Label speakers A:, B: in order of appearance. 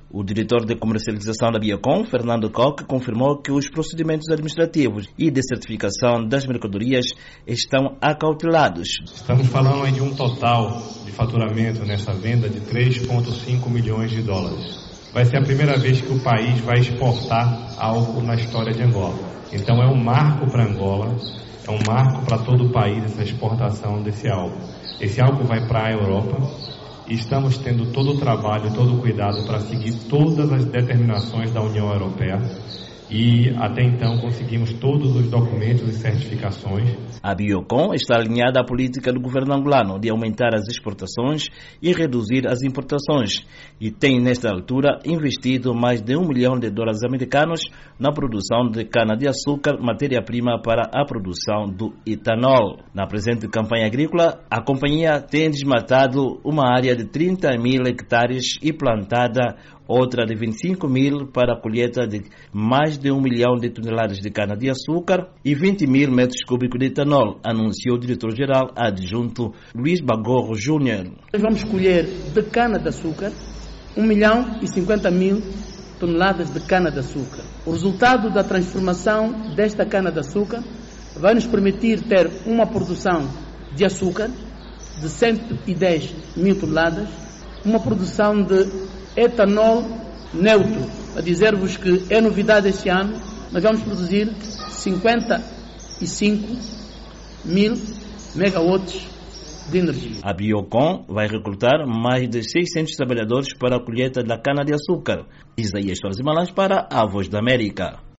A: O diretor de comercialização da Biocon, Fernando Coque, confirmou que os procedimentos administrativos e de certificação das mercadorias estão acautelados.
B: Estamos falando aí de um total de faturamento nessa venda de 3,5 milhões de dólares. Vai ser a primeira vez que o país vai exportar álcool na história de Angola. Então é um marco para Angola, é um marco para todo o país essa exportação desse álcool. Esse álcool vai para a Europa. E estamos tendo todo o trabalho, todo o cuidado para seguir todas as determinações da União Europeia e até então conseguimos todos os documentos e certificações.
A: A Biocon está alinhada à política do governo angolano de aumentar as exportações e reduzir as importações e tem nesta altura investido mais de $1 milhão americanos na produção de cana-de-açúcar, matéria-prima para a produção do etanol. Na presente campanha agrícola, a companhia tem desmatado uma área de 30 mil hectares e plantada outra de 25 mil para a colheita de mais de 1 milhão de toneladas de cana-de-açúcar e 20 mil metros cúbicos de etanol, anunciou o diretor-geral adjunto Luís Bagorro Júnior.
C: Nós vamos colher de cana-de-açúcar 1 milhão e 50 mil toneladas de cana-de-açúcar. O resultado da transformação desta cana-de-açúcar vai nos permitir ter uma produção de açúcar de 110 mil toneladas, uma produção de etanol neutro. A dizer-vos que é novidade este ano, nós vamos produzir 55 mil megawatts de energia.
A: A Biocon vai recrutar mais de 600 trabalhadores para a colheita da cana-de-açúcar. Isaías Torres Malães para a Voz da América.